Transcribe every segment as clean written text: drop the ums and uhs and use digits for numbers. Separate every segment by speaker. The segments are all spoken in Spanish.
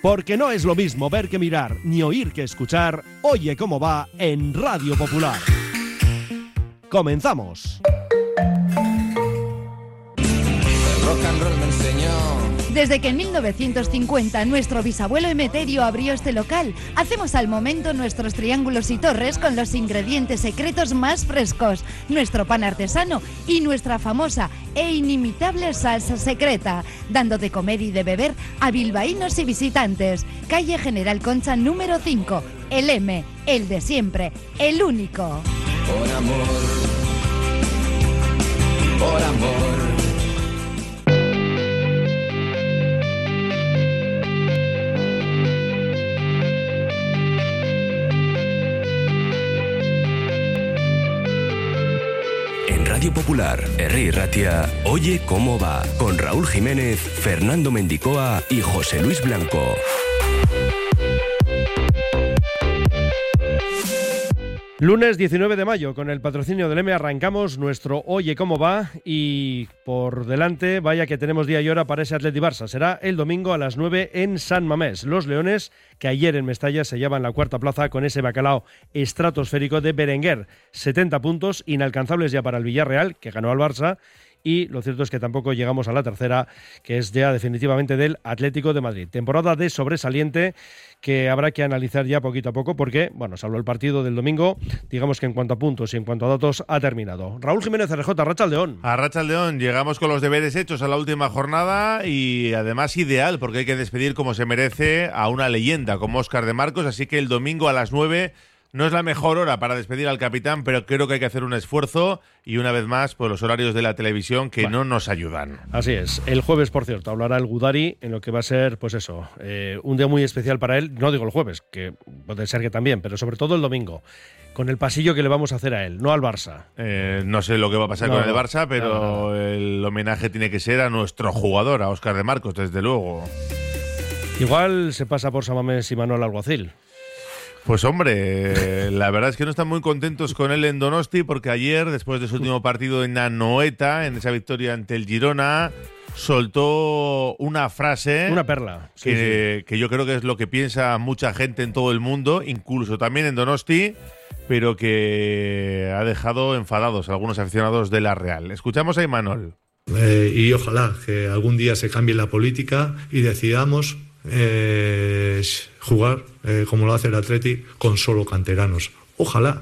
Speaker 1: Porque no es lo mismo ver que mirar, ni oír que escuchar. Oye cómo va en Radio Popular. Comenzamos.
Speaker 2: El rock and roll me enseñó.
Speaker 3: Desde que en 1950 nuestro bisabuelo Emeterio abrió este local, hacemos al momento nuestros triángulos y torres con los ingredientes secretos más frescos, nuestro pan artesano y nuestra famosa e inimitable salsa secreta, dando de comer y de beber a bilbaínos y visitantes. Calle General Concha número 5, el M, el de siempre, el único.
Speaker 2: Por amor, por amor.
Speaker 4: Radio Popular, Herri Ratia, Oye cómo va, con Raúl Jiménez, Fernando Mendicoa y José Luis Blanco.
Speaker 1: Lunes 19 de mayo, con el patrocinio del M arrancamos nuestro Oye cómo va y por delante, vaya que tenemos día y hora para ese Atleti Barça. Será el domingo a las 9 en San Mamés. Los Leones, que ayer en Mestalla se llevan la cuarta plaza con ese bacalao estratosférico de Berenguer. 70 puntos, inalcanzables ya para el Villarreal, que ganó al Barça. Y lo cierto es que tampoco llegamos a la tercera, que es ya definitivamente del Atlético de Madrid. Temporada de sobresaliente que habrá que analizar ya poquito a poco porque, bueno, salvo el partido del domingo, digamos que en cuanto a puntos y en cuanto a datos ha terminado. Raúl Jiménez, RJ, Arratsaldeón.
Speaker 5: Arratsaldeón, llegamos con los deberes hechos a la última jornada y además ideal porque hay que despedir como se merece a una leyenda como Óscar de Marcos, así que el domingo a las 9... no es la mejor hora para despedir al capitán, pero creo que hay que hacer un esfuerzo y una vez más por los horarios de la televisión que no nos ayudan.
Speaker 1: Así es. El jueves, por cierto, hablará el Gudari en lo que va a ser, pues eso, un día muy especial para él. No digo el jueves, que puede ser que también, pero sobre todo el domingo, con el pasillo que le vamos a hacer a él, no al Barça.
Speaker 5: No sé lo que va a pasar con el Barça, pero el homenaje tiene que ser a nuestro jugador, a Óscar de Marcos, desde luego.
Speaker 1: Igual se pasa por San Mamés y Manuel Alguacil.
Speaker 5: Pues hombre, la verdad es que no están muy contentos con él en Donosti porque ayer, después de su último partido en Anoeta, en esa victoria ante el Girona, soltó una frase,
Speaker 1: una perla,
Speaker 5: que yo creo que es lo que piensa mucha gente en todo el mundo, incluso también en Donosti, pero que ha dejado enfadados a algunos aficionados de la Real. Escuchamos a Imanol.
Speaker 6: Y ojalá que algún día se cambie la política y decidamos jugar como lo hace el Atleti con solo canteranos. Ojalá.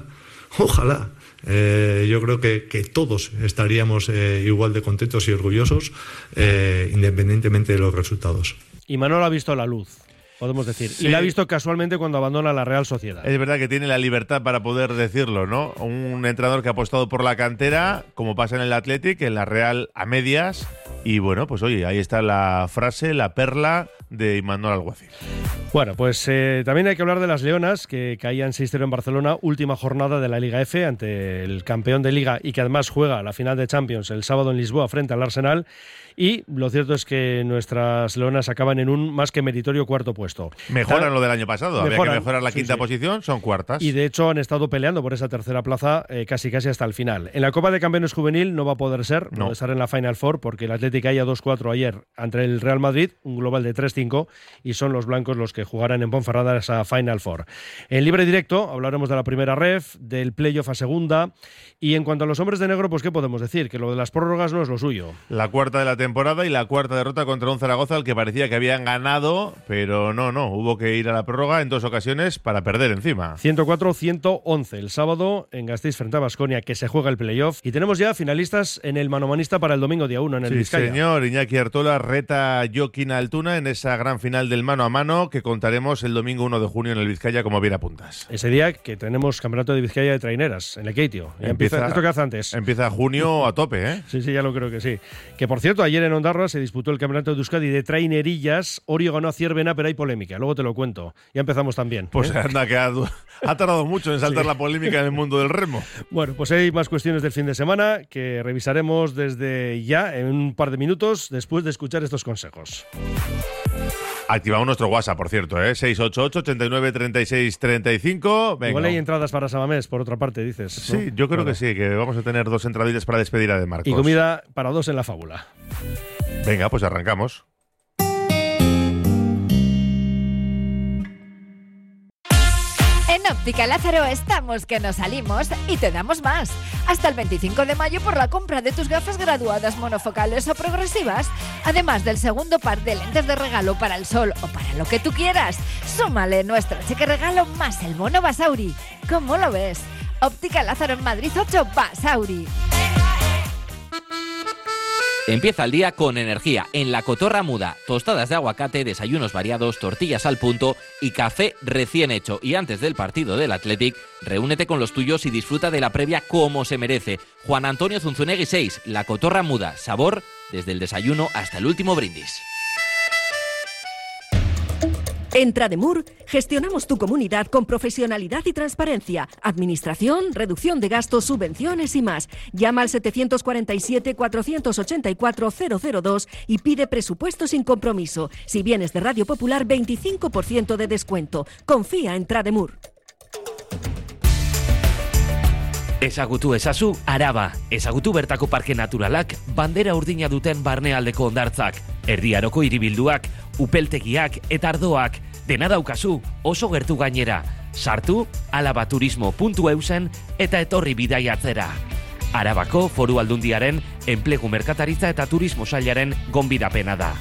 Speaker 6: Yo creo que todos estaríamos igual de contentos y orgullosos independientemente de los resultados.
Speaker 1: Y Manol ha visto la luz, podemos decir. Sí. Y la ha visto casualmente cuando abandona la Real Sociedad.
Speaker 5: Es verdad que tiene la libertad para poder decirlo, ¿no? Un entrenador que ha apostado por la cantera, como pasa en el Athletic, en la Real a medias. Y bueno, pues oye, ahí está la frase, la perla de Imanol Alguacil.
Speaker 1: Bueno, pues también hay que hablar de las Leonas, que caían 6-0 en Barcelona, última jornada de la Liga F ante el campeón de Liga y que además juega la final de Champions el sábado en Lisboa frente al Arsenal. Y lo cierto es que nuestras Leonas acaban en un más que meritorio cuarto puesto.
Speaker 5: Mejoran lo del año pasado, había que mejorar la quinta posición, son cuartas.
Speaker 1: Y de hecho han estado peleando por esa tercera plaza casi hasta el final. En la Copa de Campeones Juvenil no va a poder ser, no va a estar en la Final Four porque el Athletic caía 2-4 ayer ante el Real Madrid, un global de 3-5, y son los blancos los que jugarán en Ponferrada esa Final Four. En libre directo hablaremos de la primera ref, del playoff a segunda, y en cuanto a los hombres de negro, pues ¿qué podemos decir? Que lo de las prórrogas no es lo suyo.
Speaker 5: La cuarta de la temporada y la cuarta derrota contra un Zaragoza al que parecía que habían ganado, pero no, hubo que ir a la prórroga en 2 ocasiones para perder encima.
Speaker 1: 104-111 el sábado en Gasteiz frente a Baskonia, que se juega el playoff, y tenemos ya finalistas en el manomanista para el domingo día 1 en el Vizcaya.
Speaker 5: Sí, señor, Iñaki Artola reta a Joaquín Altuna en esa gran final del mano a mano que contaremos el domingo 1 de junio en el Vizcaya, como bien apuntas.
Speaker 1: Ese día que tenemos campeonato de Vizcaya de traineras en el Keitio. Empieza esto que hace antes.
Speaker 5: Empieza junio a tope, ¿eh?
Speaker 1: Sí, ya lo creo que sí. Que por cierto, ayer en Ondarroa se disputó el campeonato de Euskadi de trainerillas. Orio ganó a Ciervena, pero hay polémica. Luego te lo cuento. Ya empezamos también.
Speaker 5: Pues anda, que ha tardado mucho en saltar la polémica en el mundo del remo.
Speaker 1: Bueno, pues hay más cuestiones del fin de semana que revisaremos desde ya en un par de minutos después de escuchar estos consejos.
Speaker 5: Activamos nuestro WhatsApp, por cierto, 688-89-36-35. Venga.
Speaker 1: Igual hay entradas para Samamés, por otra parte, dices, ¿no?
Speaker 5: Sí, yo creo que sí, que vamos a tener 2 entradillas para despedir a De Marcos.
Speaker 1: Y comida para 2 en la fábula.
Speaker 5: Venga, pues arrancamos.
Speaker 7: En Óptica Lázaro estamos que nos salimos y te damos más. Hasta el 25 de mayo por la compra de tus gafas graduadas monofocales o progresivas, además del segundo par de lentes de regalo para el sol o para lo que tú quieras. Súmale nuestro cheque regalo más el bono Basauri. ¿Cómo lo ves? Óptica Lázaro en Madrid 8 Basauri.
Speaker 8: Empieza el día con energía en La Cotorra Muda. Tostadas de aguacate, desayunos variados, tortillas al punto y café recién hecho. Y antes del partido del Athletic, reúnete con los tuyos y disfruta de la previa como se merece. Juan Antonio Zunzunegui 6, La Cotorra Muda. Sabor desde el desayuno hasta el último brindis.
Speaker 9: En Trademur gestionamos tu comunidad con profesionalidad y transparencia, administración, reducción de gastos, subvenciones y más. Llama al 747-484-002 y pide presupuesto sin compromiso. Si vienes de Radio Popular, 25% de descuento. Confía en Trademur.
Speaker 10: Ezagutu ezazu Araba. Ezagutu bertako parke naturalak, bandera urdina duten barnealdeko hondartzak, erdiaroko hiribilduak, upeltegiak eta ardoak. Dena daukazu, oso gertu gainera. Sartu alabaturismo.eusen eta etorri bidaiatzera. Arabako Foru Aldundiaren enplegu merkataritza eta turismo sailaren gonbidapena da.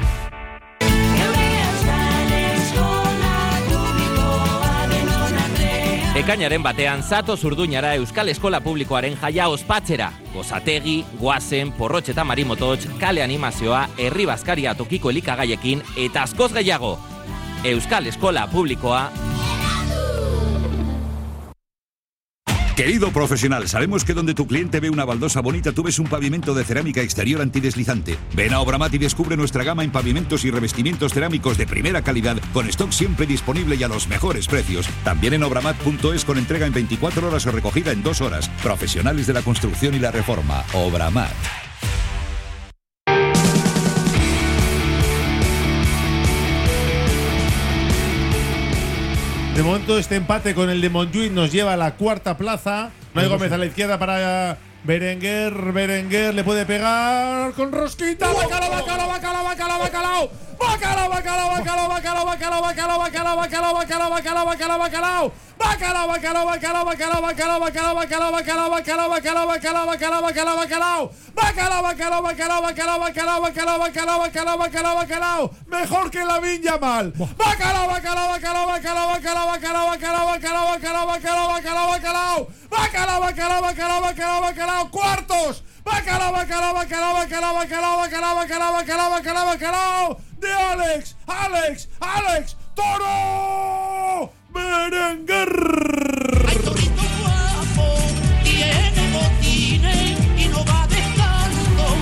Speaker 8: Ekainaren batean zato Zurduñara Euskal Eskola Publikoaren jaia ospatzera. Gozategi, guazen, porrotx eta marimototx, kale animazioa, herri bazkaria tokiko elikagaiekin eta askoz gehiago. Euskal Eskola Publikoa.
Speaker 11: Querido profesional, sabemos que donde tu cliente ve una baldosa bonita, tú ves un pavimento de cerámica exterior antideslizante. Ven a Obramat y descubre nuestra gama en pavimentos y revestimientos cerámicos de primera calidad, con stock siempre disponible y a los mejores precios. También en obramat.es con entrega en 24 horas o recogida en 2 horas. Profesionales de la construcción y la reforma. Obramat.
Speaker 5: De momento este empate con el de Montjuïc nos lleva a la cuarta plaza. No hay Gómez a la izquierda para Berenguer. Berenguer le puede pegar con rosquita. Bacalao, bacalao, bacalao, bacalao, bacalao. Bacalao, bacalao, bacalao, bacalao, bacalao, bacalao, bacalao, bacalao, bacalao, bacalao, bacalao, bacalao. Bacalao, bacalao, bacalao, bacalao, bacalao, bacalao, bacalao, bacalao, bacalao, bacalao, bacalao, bacalao, bacalao, bacalao. Bacalao, bacalao, bacalao, bacalao, bacalao, bacalao, bacalao, bacalao, bacalao, bacalao. Mejor que Lamine Yamal. Bacalao, bacalao, bacalao, bacalao, bacalao, bacalao, bacalao, bacalao, bacalao, bacalao, bacalao, bacalao. Bacalao, bacalao, bacalao, bacalao, bacalao. Cuartos. Bacalao, bacalao, bacalao, bacalao, bacalao, bacalao, bacalao, bacalao, bacalao, bacalao. De Alex, Alex, Alex, Toro Berenguer.
Speaker 12: Hay torito guapo, tiene botines y no va descalzo.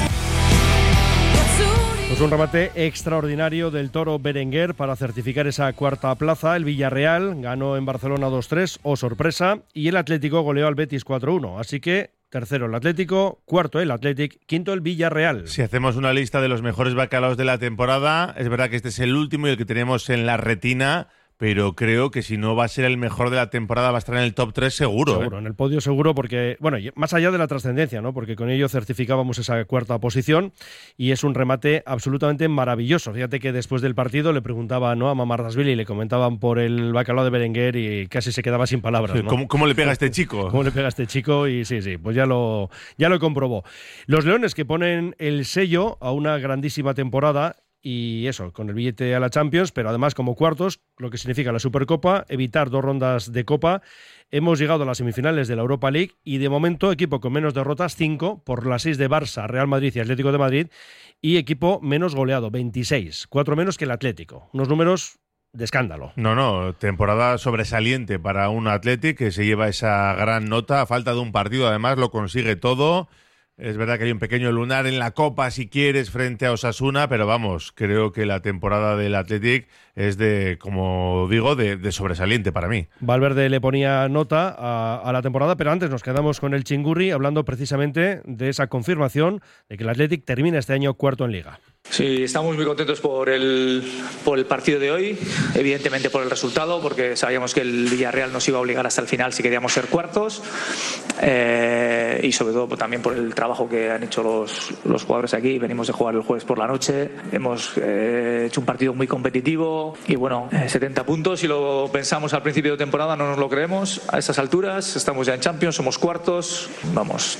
Speaker 1: Pues un remate extraordinario del Toro Berenguer para certificar esa cuarta plaza. El Villarreal ganó en Barcelona 2-3, oh sorpresa, y el Atlético goleó al Betis 4-1. Así que tercero el Atlético, cuarto el Athletic, quinto el Villarreal.
Speaker 5: Si hacemos una lista de los mejores bacalaos de la temporada, es verdad que este es el último y el que tenemos en la retina, pero creo que si no va a ser el mejor de la temporada va a estar en el top 3 seguro.
Speaker 1: Seguro, en el podio seguro, porque, bueno, más allá de la trascendencia, ¿no? Porque con ello certificábamos esa cuarta posición y es un remate absolutamente maravilloso. Fíjate que después del partido le preguntaba, ¿no?, a Mamardashvili y le comentaban por el bacalao de Berenguer y casi se quedaba sin palabras, ¿no?
Speaker 5: ¿Cómo le pega a este chico?
Speaker 1: ¿Cómo le pega a este chico? Y sí, pues ya lo comprobó. Los Leones, que ponen el sello a una grandísima temporada. Y eso, con el billete a la Champions, pero además como cuartos, lo que significa la Supercopa, evitar 2 rondas de Copa. Hemos llegado a las semifinales de la Europa League y de momento equipo con menos derrotas, 5, por las 6 de Barça, Real Madrid y Atlético de Madrid, y equipo menos goleado, 26, 4 menos que el Atlético. Unos números de escándalo.
Speaker 5: No, temporada sobresaliente para un Athletic que se lleva esa gran nota, a falta de un partido, además lo consigue todo. Es verdad que hay un pequeño lunar en la Copa, si quieres, frente a Osasuna, pero vamos, creo que la temporada del Athletic es de, como digo, de sobresaliente para mí.
Speaker 1: Valverde le ponía nota a la temporada, pero antes nos quedamos con el Chingurri hablando precisamente de esa confirmación de que el Athletic termina este año cuarto en Liga.
Speaker 13: Sí, estamos muy contentos por el partido de hoy, evidentemente por el resultado, porque sabíamos que el Villarreal nos iba a obligar hasta el final si queríamos ser cuartos, y sobre todo también por el trabajo que han hecho los jugadores aquí. Venimos de jugar el jueves por la noche, hemos hecho un partido muy competitivo y bueno, 70 puntos, si lo pensamos al principio de temporada no nos lo creemos. A estas alturas estamos ya en Champions, somos cuartos, vamos,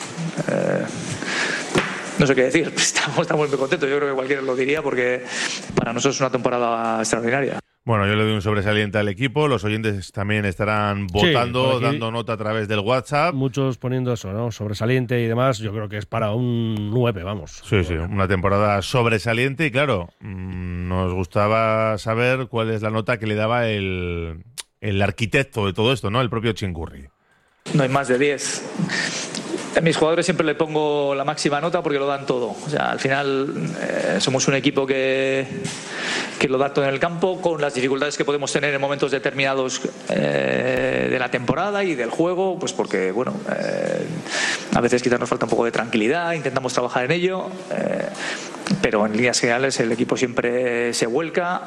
Speaker 13: no sé qué decir, estamos muy contentos. Yo creo que cualquiera lo diría porque para nosotros es una temporada extraordinaria.
Speaker 5: Bueno, yo le doy un sobresaliente al equipo. Los oyentes también estarán votando, dando nota a través del WhatsApp.
Speaker 1: Muchos poniendo eso, ¿no? Sobresaliente y demás. Yo creo que es para un 9, vamos.
Speaker 5: Sí, una temporada sobresaliente. Y claro, nos gustaba saber cuál es la nota que le daba el arquitecto de todo esto, ¿no? El propio Chingurri.
Speaker 13: No hay más de 10. A mis jugadores siempre le pongo la máxima nota porque lo dan todo. O sea, al final somos un equipo que lo da todo en el campo, con las dificultades que podemos tener en momentos determinados de la temporada y del juego, pues porque, bueno, a veces quizás nos falta un poco de tranquilidad, intentamos trabajar en ello, pero en líneas generales el equipo siempre se vuelca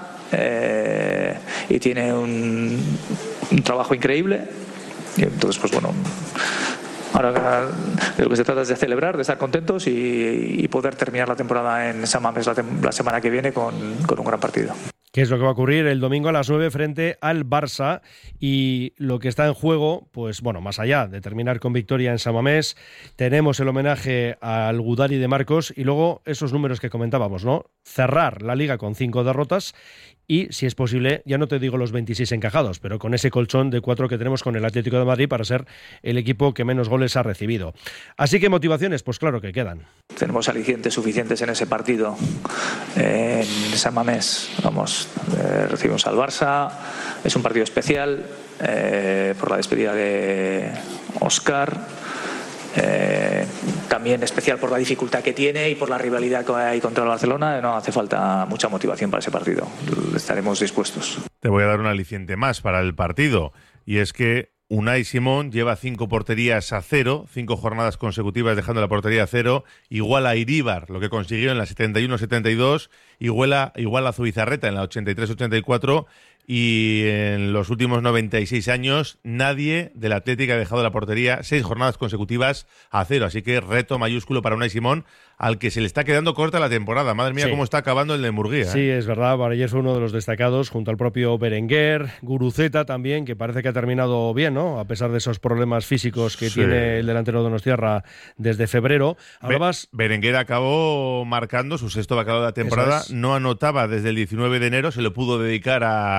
Speaker 13: y tiene un trabajo increíble. Y entonces, pues bueno, ahora de lo que se trata es de celebrar, de estar contentos y poder terminar la temporada en San Mamés la semana que viene con un gran partido.
Speaker 1: ¿Qué es lo que va a ocurrir el domingo a las 9 frente al Barça? Y lo que está en juego, pues bueno, más allá de terminar con victoria en San Mamés, tenemos el homenaje al Gudari de Marcos y luego esos números que comentábamos, ¿no? Cerrar la Liga con 5 derrotas y, si es posible, ya no te digo los 26 encajados, pero con ese colchón de 4 que tenemos con el Atlético de Madrid para ser el equipo que menos goles ha recibido. Así que motivaciones, pues claro que quedan.
Speaker 13: Tenemos alicientes suficientes en ese partido en San Mamés. Vamos, recibimos al Barça, es un partido especial por la despedida de Óscar. También especial por la dificultad que tiene y por la rivalidad que hay contra el Barcelona. No hace falta mucha motivación para ese partido, estaremos dispuestos.
Speaker 5: Te voy a dar un aliciente más para el partido, y es que Unai Simón lleva 5 porterías a 0, 5 jornadas consecutivas dejando la portería a 0, igual a Iríbar, lo que consiguió en la 71-72, igual a Zubizarreta en la 83-84, y en los últimos 96 años nadie del Atlético ha dejado la portería 6 jornadas consecutivas a 0, así que reto mayúsculo para Unai Simón, al que se le está quedando corta la temporada. Madre mía, cómo está acabando el de Murguía.
Speaker 1: Sí, es verdad, ayer fue uno de los destacados junto al propio Berenguer, Guruceta también, que parece que ha terminado bien, ¿no? A pesar de esos problemas físicos que tiene el delantero donostiarra desde febrero.
Speaker 5: Berenguer acabó marcando su 6º bacalao de la temporada, no anotaba desde el 19 de enero, se lo pudo dedicar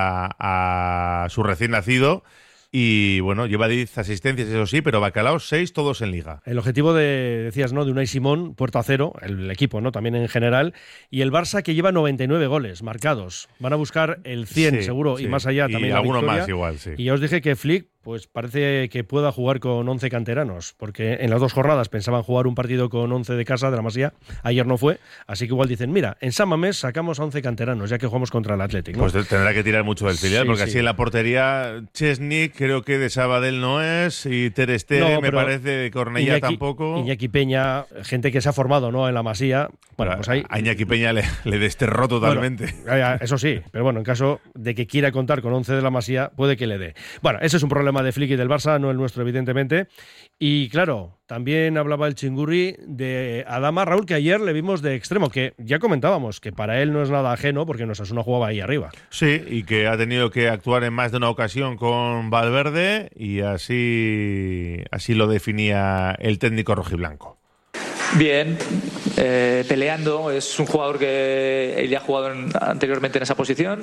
Speaker 5: a su recién nacido. Y bueno, lleva 10 asistencias, eso sí, pero bacalao 6, todos en Liga.
Speaker 1: El objetivo decías, ¿no?, de Unai Simón, puerta a 0, el equipo, ¿no?, también en general. Y el Barça, que lleva 99 goles marcados. Van a buscar el 100 seguro y más allá también.
Speaker 5: Y alguno más igual, sí.
Speaker 1: Y ya os dije que Flick, pues parece que pueda jugar con 11 canteranos, porque en las 2 jornadas pensaban jugar un partido con 11 de casa de la Masía, ayer no fue, así que igual dicen, mira, en San Mamés sacamos a 11 canteranos, ya que jugamos contra el Atlético, ¿no?
Speaker 5: Pues tendrá que tirar mucho del filial, porque así en la portería, Chesney creo que de Sabadell no es, y Ter Stegen me parece de Cornellá tampoco.
Speaker 1: Iñaki Peña, gente que se ha formado, ¿no?, en la Masía. Bueno, pues ahí
Speaker 5: a Iñaki Peña le desterró totalmente.
Speaker 1: Bueno, eso sí, pero bueno, en caso de que quiera contar con 11 de la Masía, puede que le dé. Bueno, ese es un problema de Flick y del Barça, no el nuestro, evidentemente. Y claro, también hablaba el Chingurri de Adama, Raúl, que ayer le vimos de extremo, que ya comentábamos que para él no es nada ajeno porque Osasuna jugaba ahí arriba.
Speaker 5: Sí, y que ha tenido que actuar en más de una ocasión con Valverde, y así lo definía el técnico rojiblanco.
Speaker 13: Bien, peleando, es un jugador que él ya ha jugado anteriormente en esa posición,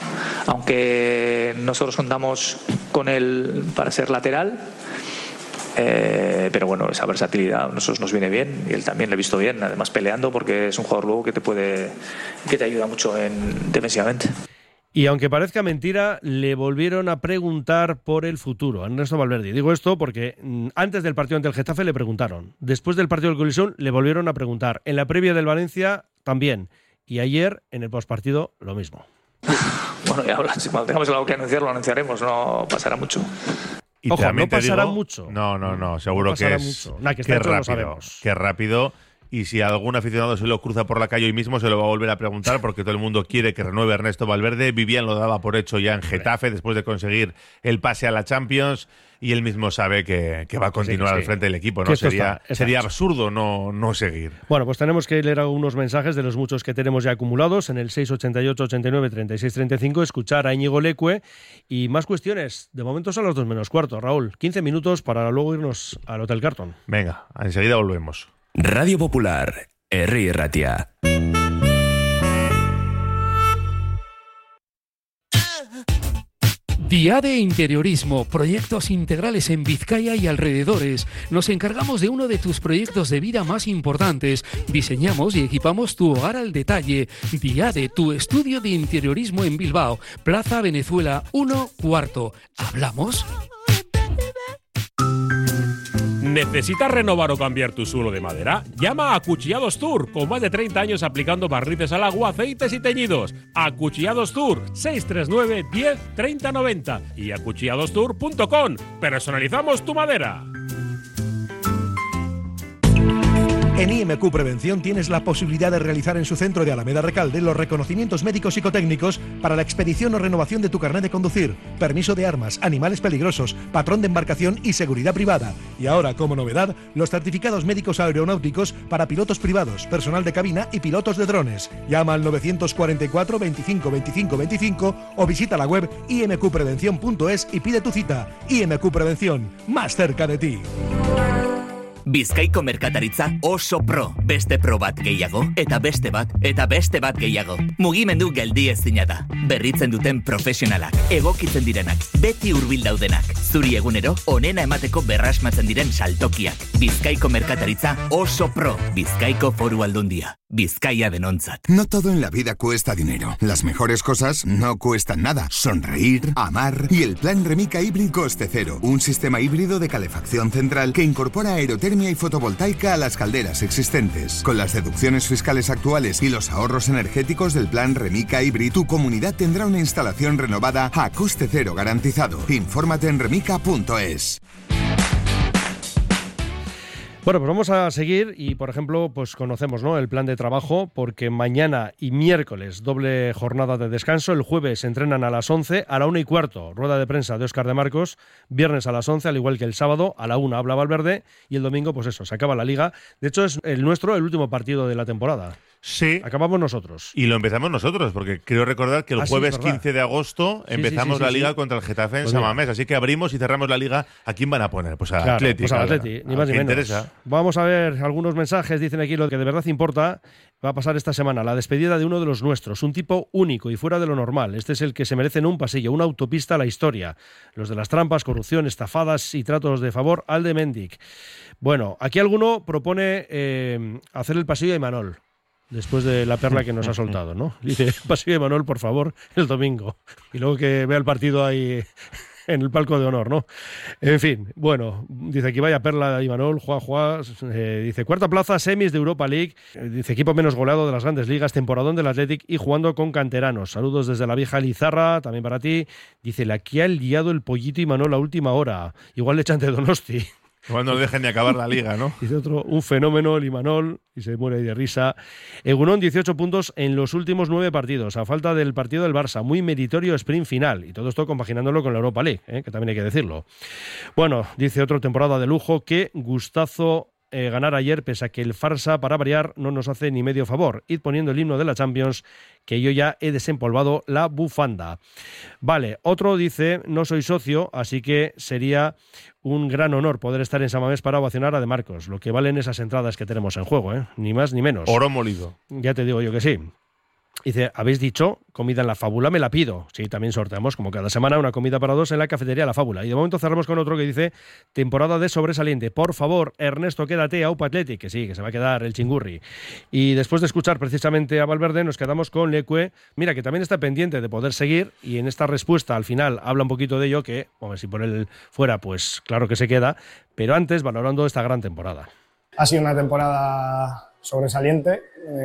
Speaker 13: aunque nosotros contamos con él para ser lateral, pero bueno, esa versatilidad a nosotros nos viene bien y él también le he visto bien, además peleando, porque es un jugador luego que te ayuda mucho defensivamente.
Speaker 1: Y aunque parezca mentira, le volvieron a preguntar por el futuro a Ernesto Valverde. Digo esto porque antes del partido ante el Getafe le preguntaron. Después del partido del Colisión le volvieron a preguntar. En la previa del Valencia también. Y ayer, en el postpartido, lo mismo.
Speaker 13: Bueno, ya cuando tengamos algo que anunciar, lo anunciaremos. No pasará mucho.
Speaker 5: Y
Speaker 1: ojo, no pasará mucho.
Speaker 5: No, seguro
Speaker 1: no
Speaker 5: que es
Speaker 1: mucho. Nah, que rápido.
Speaker 5: Lo sabemos. Qué rápido. y si algún aficionado se lo cruza por la calle hoy mismo se lo va a volver a preguntar porque todo el mundo quiere que renueve Ernesto Valverde. Vivian lo daba por hecho ya en Getafe después de conseguir el pase a la Champions y él mismo sabe que va a continuar al frente del equipo, ¿no? Sería absurdo no seguir.
Speaker 1: Bueno, pues tenemos que leer algunos mensajes de los muchos que tenemos ya acumulados en el 688 89 36 35, escuchar a Íñigo Leque y más cuestiones. De momento son las 2 menos cuarto, Raúl. 15 minutos para luego irnos al Hotel Carton.
Speaker 5: Venga, enseguida volvemos.
Speaker 4: Radio Popular, Herri Ratia.
Speaker 14: Diade Interiorismo, proyectos integrales en Vizcaya y alrededores. Nos encargamos de uno de tus proyectos de vida más importantes. Diseñamos y equipamos tu hogar al detalle. Diade, tu estudio de interiorismo en Bilbao, Plaza Venezuela 1 cuarto. ¿Hablamos?
Speaker 15: ¿Necesitas renovar o cambiar tu suelo de madera? Llama a Acuchillados Tour, con más de 30 años aplicando barnices al agua, aceites y teñidos. Acuchillados Tour, 639 10 30 90 y acuchilladostour.com. Personalizamos tu madera.
Speaker 16: En IMQ Prevención tienes la posibilidad de realizar en su centro de Alameda Recalde los reconocimientos médicos psicotécnicos para la expedición o renovación de tu carnet de conducir, permiso de armas, animales peligrosos, patrón de embarcación y seguridad privada. Y ahora, como novedad, los certificados médicos aeronáuticos para pilotos privados, personal de cabina y pilotos de drones. Llama al 944 25 25 25 o visita la web imqprevención.es y pide tu cita. IMQ Prevención, más cerca de ti.
Speaker 17: Bizkaiko merkataritza oso pro. Beste pro bat gehiago, eta beste bat gehiago. Mugimendu geldiezina da. Berritzen duten profesionalak, egokitzen direnak, beti hurbil daudenak. Zuri egunero, onena emateko berrasmatzen diren saltokiak. Bizkaiko merkataritza oso pro. Bizkaiko Foru Aldundia. Bizkaia denontzat.
Speaker 18: No todo en la vida cuesta dinero. Las mejores cosas no cuestan nada. Sonreír, amar y el plan Remica Híbrido Coste Cero. Un sistema híbrido de calefacción central que incorpora aerotermia y fotovoltaica a las calderas existentes. Con las deducciones fiscales actuales y los ahorros energéticos del plan Remica Híbrido, tu comunidad tendrá una instalación renovada a coste cero garantizado. Infórmate en remica.es.
Speaker 1: Bueno, pues vamos a seguir y, por ejemplo, pues conocemos, ¿no?, el plan de trabajo, porque mañana y miércoles doble jornada de descanso. El jueves se entrenan a las 11, a la 1 y cuarto, rueda de prensa de Óscar de Marcos. Viernes a las 11, al igual que el sábado, a la 1 habla Valverde. Y el domingo, pues eso, se acaba la Liga. De hecho, es el último partido de la temporada.
Speaker 5: Sí.
Speaker 1: Acabamos nosotros.
Speaker 5: Y lo empezamos nosotros, porque creo recordar que el jueves 15 de agosto empezamos la Liga contra el Getafe en San Mamés. Así que abrimos y cerramos la Liga. ¿A quién van a poner? Pues al Atleti.
Speaker 1: Pues al Atleti, ni más ni menos. Interesa. Vamos a ver algunos mensajes. Dicen aquí lo que de verdad importa. Va a pasar esta semana la despedida de uno de los nuestros, un tipo único y fuera de lo normal. Este es el que se merece en un pasillo, una autopista a la historia. Los de las trampas, corrupción, estafadas y tratos de favor, Alde Mendic. Bueno, aquí alguno propone hacer el pasillo de Imanol, después de la perla que nos ha soltado, ¿no? Dice, pasillo de Imanol, por favor, el domingo. Y luego que vea el partido ahí en el palco de honor, ¿no? En fin, bueno, dice aquí vaya perla Imanol, Juá, dice cuarta plaza, semis de Europa League, dice equipo menos goleado de las grandes ligas, temporadón del Athletic y jugando con canteranos. Saludos desde la vieja Lizarra, también para ti. Dice, la que ha liado el pollito Imanol a última hora. Igual le echan de Donosti.
Speaker 5: Igual no le dejen ni acabar la Liga, ¿no?
Speaker 1: Dice otro, un fenómeno, el Imanol, y se muere ahí de risa. Egunon, 18 puntos en los últimos 9 partidos, a falta del partido del Barça. Muy meritorio sprint final. Y todo esto compaginándolo con la Europa League, que también hay que decirlo. Bueno, dice otro, temporada de lujo. Qué gustazo ganar ayer, pese a que el farsa, para variar, no nos hace ni medio favor. Id poniendo el himno de la Champions, que yo ya he desempolvado la bufanda. Vale, otro dice, no soy socio, así que sería un gran honor poder estar en San Mamés para ovacionar a De Marcos. Lo que valen esas entradas que tenemos en juego, ni más ni menos.
Speaker 5: Oro molido.
Speaker 1: Ya te digo yo que sí. Dice, habéis dicho, comida en la Fábula, me la pido. Sí, también sorteamos, como cada semana, una comida para 2 en la cafetería La Fábula. Y de momento cerramos con otro que dice, temporada de sobresaliente. Por favor, Ernesto, quédate a UPA Athletic. Que sí, que se va a quedar el chingurri. Y después de escuchar precisamente a Valverde, nos quedamos con Leque. Mira, que también está pendiente de poder seguir. Y en esta respuesta, al final, habla un poquito de ello, que, hombre, si por él fuera, pues claro que se queda. Pero antes, valorando esta gran temporada.
Speaker 19: Ha sido una temporada sobresaliente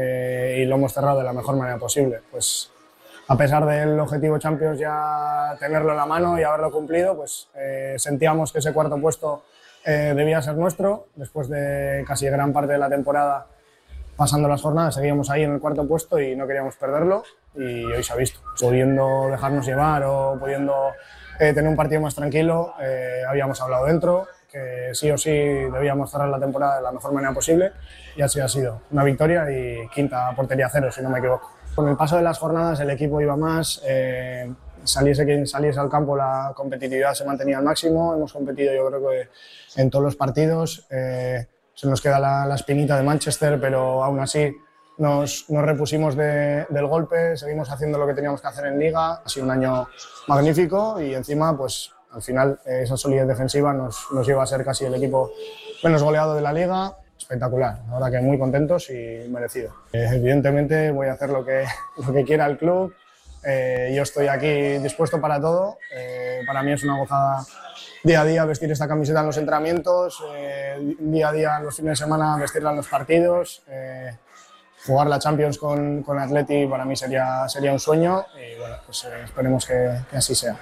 Speaker 19: y lo hemos cerrado de la mejor manera posible. Pues a pesar del objetivo Champions ya tenerlo en la mano y haberlo cumplido, pues sentíamos que ese cuarto puesto debía ser nuestro. Después de casi gran parte de la temporada pasando las jornadas seguíamos ahí en el cuarto puesto y no queríamos perderlo, y hoy se ha visto. Pudiendo dejarnos llevar o pudiendo tener un partido más tranquilo, habíamos hablado dentro que sí o sí debíamos cerrar la temporada de la mejor manera posible, y así ha sido. Una victoria y quinta portería cero, si no me equivoco. Con el paso de las jornadas el equipo iba más, saliese quien saliese al campo, la competitividad se mantenía al máximo. Hemos competido, yo creo que en todos los partidos. Se nos queda la espinita de Manchester, pero aún así nos repusimos del golpe, seguimos haciendo lo que teníamos que hacer en Liga. Ha sido un año magnífico y encima, pues al final, esa solidez defensiva nos lleva a ser casi el equipo menos goleado de la Liga. Espectacular, la verdad que muy contentos y merecido. Evidentemente voy a hacer lo que quiera el club. Yo estoy aquí dispuesto para todo. Para mí es una gozada día a día vestir esta camiseta en los entrenamientos, día a día en los fines de semana vestirla en los partidos. Jugar la Champions con Atleti para mí sería un sueño, y bueno, pues esperemos que así sea.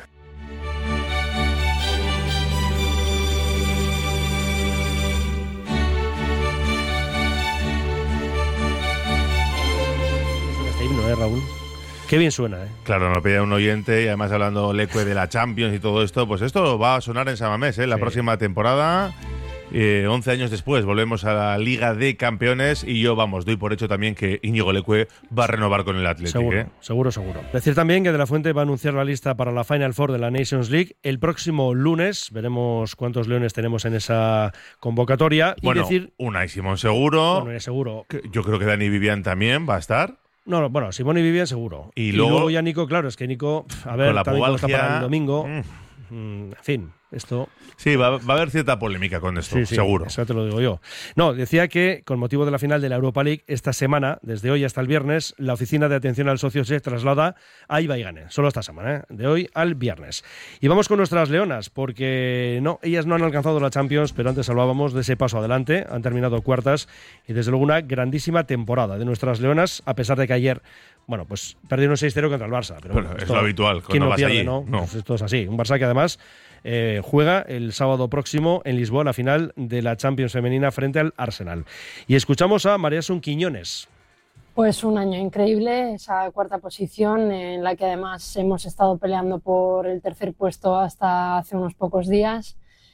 Speaker 1: Este himno, Raúl. Qué bien suena, ¿eh?
Speaker 5: Claro, nos pedía un oyente, y además hablando Leque de la Champions y todo esto, pues esto va a sonar en San Mamés, la próxima temporada. 11 años después volvemos a la Liga de Campeones, y yo, doy por hecho también que Íñigo Leque va a renovar con el Athletic.
Speaker 1: Seguro. Decir también que De La Fuente va a anunciar la lista para la Final Four de la Nations League el próximo lunes. Veremos cuántos leones tenemos en esa convocatoria.
Speaker 5: Bueno,
Speaker 1: y decir,
Speaker 5: Unai Simón seguro.
Speaker 1: Bueno, seguro.
Speaker 5: Yo creo que Dani Vivian también va a estar.
Speaker 1: No, bueno, Simón y Vivian seguro.
Speaker 5: Y luego
Speaker 1: ya Nico, claro, es que Nico, a ver,
Speaker 5: con la
Speaker 1: también
Speaker 5: pubalgia,
Speaker 1: está para el domingo. En fin, esto...
Speaker 5: Sí, va a haber cierta polémica con esto,
Speaker 1: sí,
Speaker 5: seguro.
Speaker 1: Eso te lo digo yo. No, decía que con motivo de la final de la Europa League, esta semana, desde hoy hasta el viernes, la oficina de atención al socio se traslada a Ibaigane. Solo esta semana, de hoy al viernes. Y vamos con nuestras leonas, porque ellas no han alcanzado la Champions, pero antes hablábamos de ese paso adelante. Han terminado cuartas y desde luego una grandísima temporada de nuestras leonas, a pesar de que ayer, bueno, pues perdieron 6-0 contra el Barça. Pero bueno,
Speaker 5: es lo habitual.
Speaker 1: ¿Quién no pierde,
Speaker 5: allí?
Speaker 1: No.
Speaker 5: No.
Speaker 1: Pues esto es así. Un Barça que además juega el sábado próximo en Lisboa la final de la Champions femenina frente al Arsenal. Y escuchamos a María Son Quiñones.
Speaker 20: Pues un año increíble, esa cuarta posición en la que además hemos estado peleando por el tercer puesto hasta hace unos pocos días.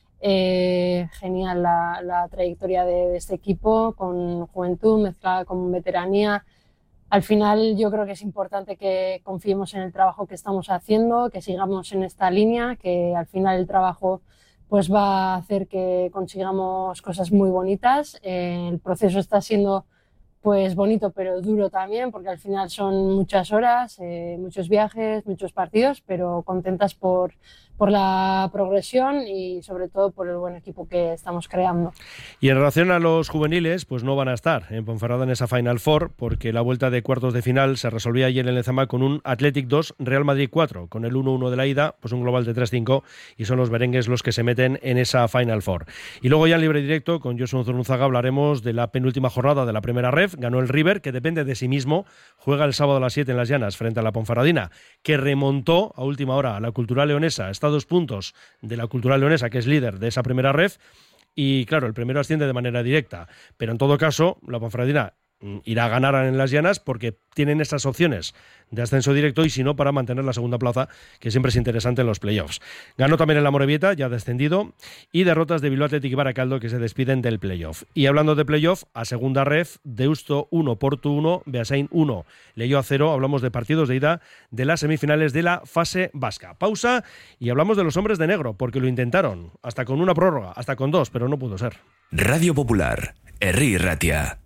Speaker 20: Genial la trayectoria de este equipo, con juventud mezclada con veteranía. Al final yo creo que es importante que confiemos en el trabajo que estamos haciendo, que sigamos en esta línea, que al final el trabajo pues va a hacer que consigamos cosas muy bonitas. El proceso está siendo pues bonito pero duro también, porque al final son muchas horas, muchos viajes, muchos partidos, pero contentas por la progresión y sobre todo por el buen equipo que estamos creando.
Speaker 1: Y en relación a los juveniles, pues no van a estar en Ponferrada en esa Final Four, porque la vuelta de cuartos de final se resolvía ayer en Lezama con un Athletic 2, Real Madrid 4, con el 1-1 de la ida, pues un global de 3-5, y son los merengues los que se meten en esa Final Four. Y luego ya en libre directo, con Josu Zurunzaga, hablaremos de la penúltima jornada de la primera ref. Ganó el River, que depende de sí mismo, juega el sábado a las 7 en Las Llanas frente a la Ponferradina, que remontó a última hora a la Cultural Leonesa. Está a 2 puntos de la Cultural Leonesa, que es líder de esa primera ref, y claro, el primero asciende de manera directa, pero en todo caso la Ponferradina irá a ganar en Las Llanas porque tienen esas opciones de ascenso directo, y si no, para mantener la segunda plaza, que siempre es interesante en los playoffs. Ganó también el Amorebieta, ya descendido, y derrotas de Bilbao Athletic y Baracaldo, que se despiden del playoff. Y hablando de playoff, a segunda ref, Deusto 1, Porto 1, Beasain 1, Leioa 0. Hablamos de partidos de ida de las semifinales de la fase vasca. Pausa y hablamos de los hombres de negro, porque lo intentaron, hasta con una prórroga, hasta con 2, pero no pudo ser.
Speaker 4: Radio Popular, Herri Ratia.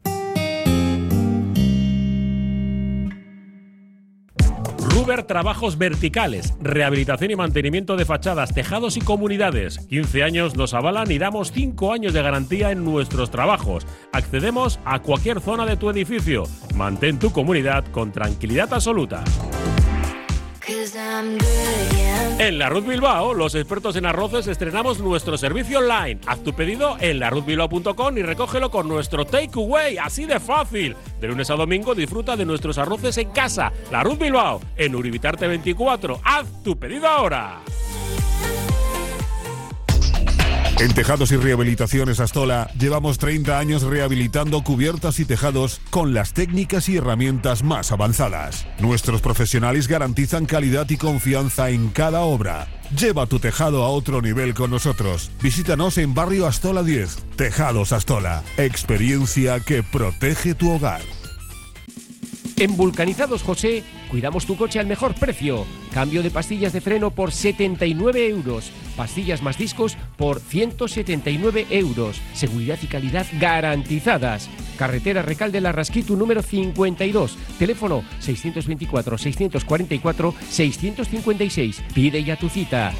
Speaker 15: Ruber Trabajos Verticales, rehabilitación y mantenimiento de fachadas, tejados y comunidades. 15 años nos avalan y damos 5 años de garantía en nuestros trabajos. Accedemos a cualquier zona de tu edificio. Mantén tu comunidad con tranquilidad absoluta. En La Ruz Bilbao, los expertos en arroces, estrenamos nuestro servicio online. Haz tu pedido en laruzbilbao.com y recógelo con nuestro takeaway, así de fácil. De lunes a domingo disfruta de nuestros arroces en casa. La Ruz Bilbao, en Uribitarte 24. Haz tu pedido ahora.
Speaker 21: En Tejados y Rehabilitaciones Astola llevamos 30 años rehabilitando cubiertas y tejados con las técnicas y herramientas más avanzadas. Nuestros profesionales garantizan calidad y confianza en cada obra. Lleva tu tejado a otro nivel con nosotros. Visítanos en Barrio Astola 10. Tejados Astola. Experiencia que protege tu hogar.
Speaker 22: En Vulcanizados José, cuidamos tu coche al mejor precio. Cambio de pastillas de freno por 79 euros. Pastillas más discos por 179 euros. Seguridad y calidad garantizadas. Carretera Recalde La Rasquitu número 52. Teléfono 624-644-656. Pide ya tu cita.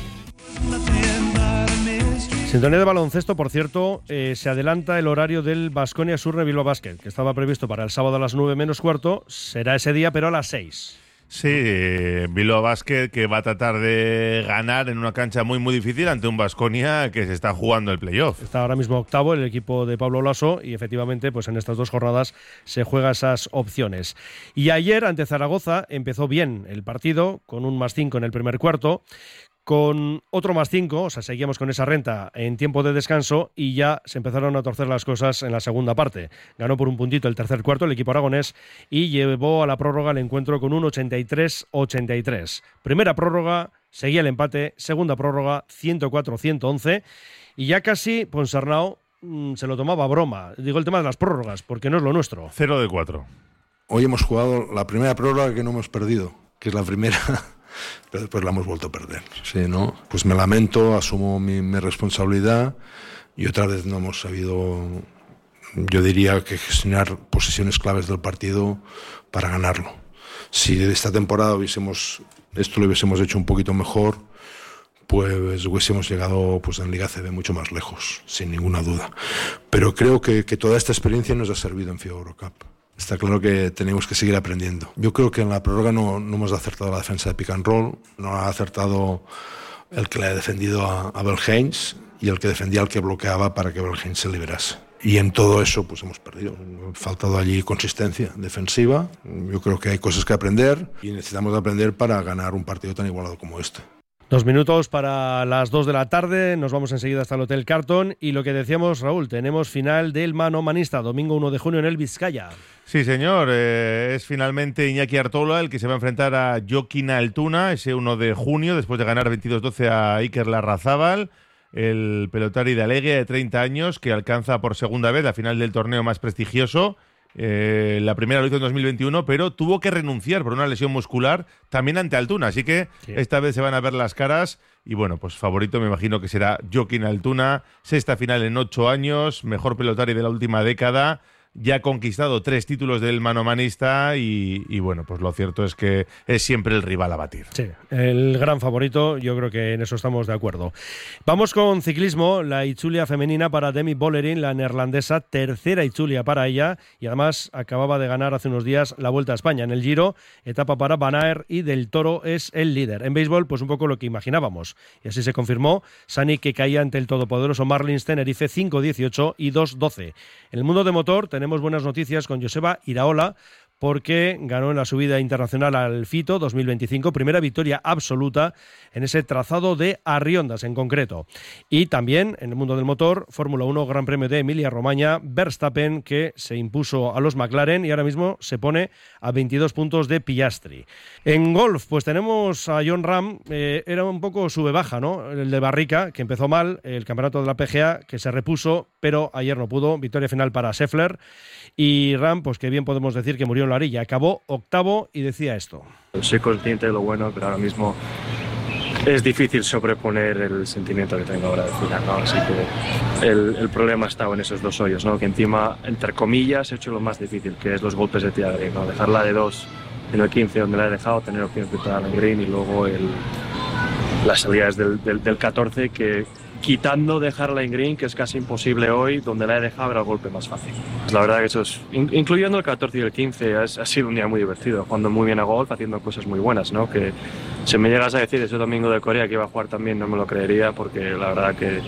Speaker 1: Sintonía de baloncesto, por cierto, se adelanta el horario del Baskonia Surne Bilbao Basket, que estaba previsto para el sábado a las 9 menos cuarto. Será ese día, pero a las 6.
Speaker 5: Sí, Bilbao Basket que va a tratar de ganar en una cancha muy muy difícil ante un Baskonia que se está jugando el playoff.
Speaker 1: Está ahora mismo octavo el equipo de Pablo Laso y efectivamente pues en estas 2 jornadas se juega esas opciones. Y ayer ante Zaragoza empezó bien el partido con un +5 en el primer cuarto, con otro +5, o sea, seguíamos con esa renta en tiempo de descanso y ya se empezaron a torcer las cosas en la segunda parte. Ganó por un puntito el tercer cuarto el equipo aragonés y llevó a la prórroga el encuentro con un 83-83. Primera prórroga, seguía el empate, segunda prórroga 104-111 y ya casi Ponsarnau se lo tomaba a broma. Digo el tema de las prórrogas, porque no es lo nuestro.
Speaker 5: 0 de 4.
Speaker 23: Hoy hemos jugado la primera prórroga que no hemos perdido, que es la primera... pero después la hemos vuelto a perder, ¿sí, no? Pues me lamento, asumo mi responsabilidad y otra vez no hemos sabido, yo diría, que gestionar posiciones claves del partido para ganarlo. Si esta temporada lo hubiésemos hecho un poquito mejor, pues hubiésemos llegado pues en Liga CB mucho más lejos, sin ninguna duda. Pero creo que toda esta experiencia nos ha servido en FIBA Eurocup. Está claro que tenemos que seguir aprendiendo. Yo creo que en la prórroga no hemos acertado la defensa de pick and roll, no ha acertado el que le ha defendido a Belhens y el que defendía al que bloqueaba para que Belhens se liberase. Y en todo eso pues hemos perdido. Ha faltado allí consistencia defensiva. Yo creo que hay cosas que aprender y necesitamos aprender para ganar un partido tan igualado como este.
Speaker 1: 2 minutos para las 2 de la tarde, nos vamos enseguida hasta el Hotel Carton y lo que decíamos, Raúl, tenemos final del Mano Manista, domingo 1 de junio en el Vizcaya.
Speaker 5: Sí, señor, es finalmente Iñaki Artola el que se va a enfrentar a Jokin Altuna ese 1 de junio, después de ganar 22-12 a Iker Larrazábal, el pelotari de Alegia de 30 años que alcanza por segunda vez la final del torneo más prestigioso. La primera lo hizo en 2021, pero tuvo que renunciar por una lesión muscular también ante Altuna, así que esta vez se van a ver las caras y bueno, pues favorito me imagino que será Jokin Altuna, 6ª final en 8 años, mejor pelotari de la última década, ya ha conquistado 3 títulos del manomanista y bueno, pues lo cierto es que es siempre el rival a batir.
Speaker 1: Sí, el gran favorito, yo creo que en eso estamos de acuerdo. Vamos con ciclismo, la Itzulia femenina para Demi Bollerin, la neerlandesa, tercera Itzulia para ella y además acababa de ganar hace unos días la Vuelta a España en el Giro, etapa para Van Aert y Del Toro es el líder. En béisbol, pues un poco lo que imaginábamos y así se confirmó, Sani que caía ante el todopoderoso Marlins Tenerife 5-18 y 2-12. En el mundo de motor tenemos buenas noticias con Joseba Iraola porque ganó en la subida internacional al Fito 2025, primera victoria absoluta en ese trazado de Arriondas en concreto. Y también en el mundo del motor, Fórmula 1, Gran Premio de Emilia-Romagna, Verstappen que se impuso a los McLaren y ahora mismo se pone a 22 puntos de Piastri. En golf, pues tenemos a Jon Rahm, era un poco sube-baja, ¿no? El de Barrica, que empezó mal, el campeonato de la PGA, que se repuso, pero ayer no pudo, victoria final para Scheffler. Y Rahm, pues que bien podemos decir que murió en la orilla, acabó octavo y decía esto.
Speaker 24: Soy consciente de lo bueno, pero ahora mismo es difícil sobreponer el sentimiento que tengo ahora de final, ¿no? Así que el problema ha estado en esos 2 hoyos, ¿no? Que encima, entre comillas, he hecho lo más difícil, que es los golpes de tía green, ¿no? Dejarla de 2 en el 15 donde la he dejado, tener opciones de pegar en green y luego las salidas del 14 que... quitando dejarla en green, que es casi imposible hoy, donde la he dejado era el golpe más fácil. La verdad que eso es, incluyendo el 14 y el 15, ha sido un día muy divertido, jugando muy bien a golf, haciendo cosas muy buenas, ¿no? Que si me llegas a decir ese domingo de Corea que iba a jugar también, no me lo creería, porque la verdad que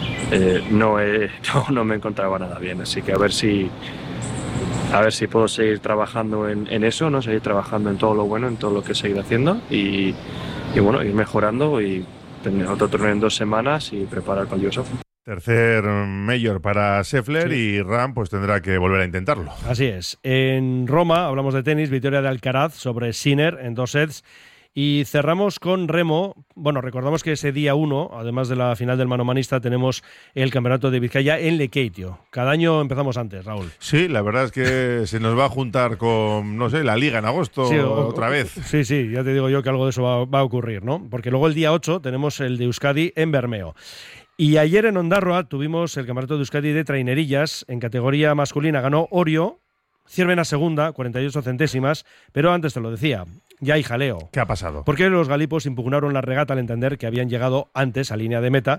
Speaker 24: no me encontraba nada bien, así que a ver si puedo seguir trabajando en eso, ¿no? Seguir trabajando en todo lo bueno, en todo lo que he seguido haciendo y bueno, ir mejorando y tener otro torneo en 2 semanas y preparar con Joseph.
Speaker 5: Tercer mayor para Scheffler y Ram pues tendrá que volver a intentarlo.
Speaker 1: Así es. En Roma hablamos de tenis, victoria de Alcaraz sobre Sinner en 2 sets. Y cerramos con remo. Bueno, recordamos que ese día 1, además de la final del manomanista, tenemos el Campeonato de Vizcaya en Lekeitio. Cada año empezamos antes, Raúl.
Speaker 5: Sí, la verdad es que se nos va a juntar con, no sé, la Liga en agosto otra vez.
Speaker 1: Sí, ya te digo yo que algo de eso va a ocurrir, ¿no? Porque luego el día 8 tenemos el de Euskadi en Bermeo. Y ayer en Ondarroa tuvimos el Campeonato de Euskadi de trainerillas. En categoría masculina ganó Orio, Ciervena segunda, 48 centésimas, pero antes te lo decía, ya hay jaleo.
Speaker 5: ¿Qué ha pasado?
Speaker 1: Porque los galipos impugnaron la regata al entender que habían llegado antes a línea de meta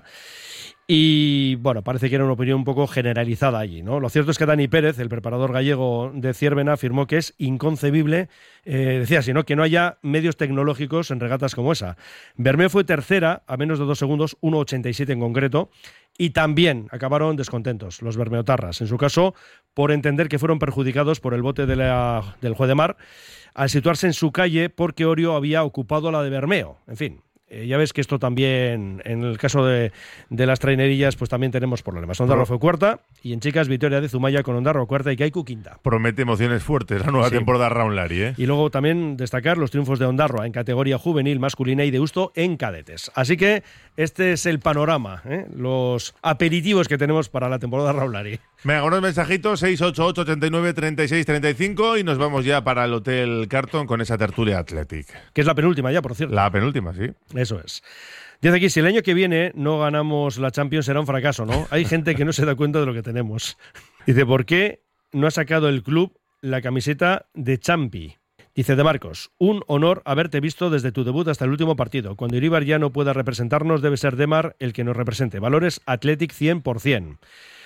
Speaker 1: y, bueno, parece que era una opinión un poco generalizada allí, ¿no? Lo cierto es que Dani Pérez, el preparador gallego de Ciervena, afirmó que es inconcebible, decía así, ¿no?, que no haya medios tecnológicos en regatas como esa. Bermeo fue tercera, a menos de 2 segundos, 1.87 en concreto, y también acabaron descontentos los bermeotarras, en su caso, por entender que fueron perjudicados por el bote del juez de mar al situarse en su calle porque Orio había ocupado la de Bermeo. En fin, ya ves que esto también, en el caso de las trainerillas, pues también tenemos problemas. Ondarroa fue cuarta y en chicas, victoria de Zumaya con Ondarroa cuarta y Kaiku quinta.
Speaker 5: Promete emociones fuertes la nueva temporada Raúl Lari, ¿eh?
Speaker 1: Y luego también destacar los triunfos de Ondarroa en categoría juvenil, masculina y de Deusto en cadetes. Así que este es el panorama, los aperitivos que tenemos para la temporada Raúl Lari.
Speaker 5: Venga, unos mensajitos, 688 89 36 35 y nos vamos ya para el Hotel Carton con esa tertulia Athletic.
Speaker 1: Que es la penúltima ya, por cierto.
Speaker 5: La penúltima, sí.
Speaker 1: Eso es. Dice aquí, si el año que viene no ganamos la Champions será un fracaso, ¿no? Hay gente que no se da cuenta de lo que tenemos. Dice, ¿por qué no ha sacado el club la camiseta de Champi? Dice De Marcos, un honor haberte visto desde tu debut hasta el último partido. Cuando Iríbar ya no pueda representarnos, debe ser Demar el que nos represente. Valores Athletic 100%.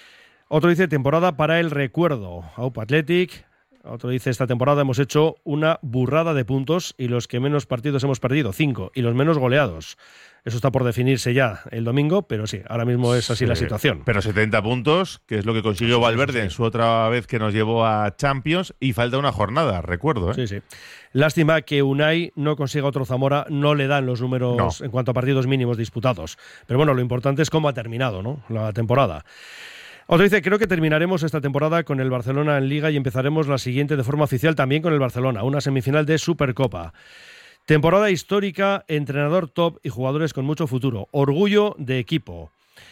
Speaker 1: Otro dice, temporada para el recuerdo. Aupa Athletic. Otro dice, esta temporada hemos hecho una burrada de puntos y los que menos partidos hemos perdido, 5, y los menos goleados. Eso está por definirse ya el domingo, pero sí, ahora mismo es así la situación.
Speaker 5: Pero 70 puntos, que es lo que consiguió Valverde en su otra vez que nos llevó a Champions, y falta una jornada, recuerdo, ¿eh?
Speaker 1: Sí. Lástima que Unai no consiga otro Zamora, no le dan los números en cuanto a partidos mínimos disputados. Pero bueno, lo importante es cómo ha terminado, ¿no?, la temporada. Otro dice, creo que terminaremos esta temporada con el Barcelona en Liga y empezaremos la siguiente de forma oficial también con el Barcelona, una semifinal de Supercopa. Temporada histórica, entrenador top y jugadores con mucho futuro. Orgullo de equipo.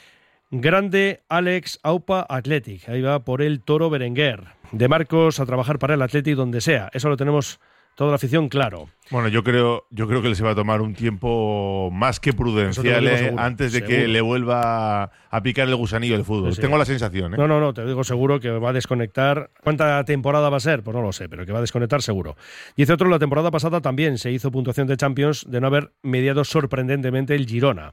Speaker 1: Grande Alex Aupa Athletic. Ahí va por el Toro Berenguer. De Marcos a trabajar para el Athletic donde sea. Eso lo tenemos toda la afición claro.
Speaker 5: Bueno, yo creo que les va a tomar un tiempo más que prudencial antes de que le vuelva a picar el gusanillo del fútbol. Sí. Tengo la sensación, ¿eh?
Speaker 1: No, te digo seguro que va a desconectar. ¿Cuánta temporada va a ser? Pues no lo sé, pero que va a desconectar seguro. Dice otro, la temporada pasada también se hizo puntuación de Champions de no haber mediado sorprendentemente el Girona.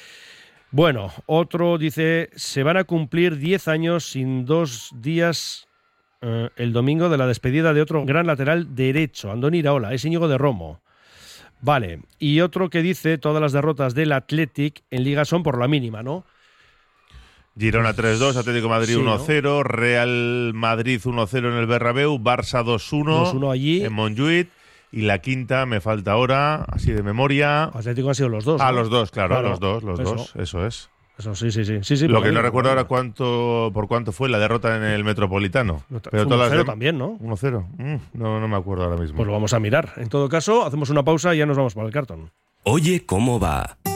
Speaker 1: Bueno, otro dice, se van a cumplir 10 años sin 2 días... el domingo de la despedida de otro gran lateral derecho, Andoni Iraola, es Íñigo de Romo. Vale, y otro que dice todas las derrotas del Athletic en Liga son por la mínima, ¿no?
Speaker 5: Girona 3-2, Atlético de Madrid 1-0, ¿no? Real Madrid 1-0 en el Bernabéu, Barça 2-1
Speaker 1: allí
Speaker 5: en Montjuïc. Y la quinta me falta ahora, así de memoria.
Speaker 1: Atlético han sido los dos,
Speaker 5: ¿no?
Speaker 1: Los
Speaker 5: dos, claro. Los dos, eso es.
Speaker 1: Eso sí.
Speaker 5: Lo que no recuerdo ahora por cuánto fue la derrota en el Metropolitano.
Speaker 1: Pero 1-0 también, ¿no?
Speaker 5: 1-0. No me acuerdo ahora mismo.
Speaker 1: Pues lo vamos a mirar. En todo caso, hacemos una pausa y ya nos vamos para el cartón.
Speaker 4: Oye, ¿cómo va?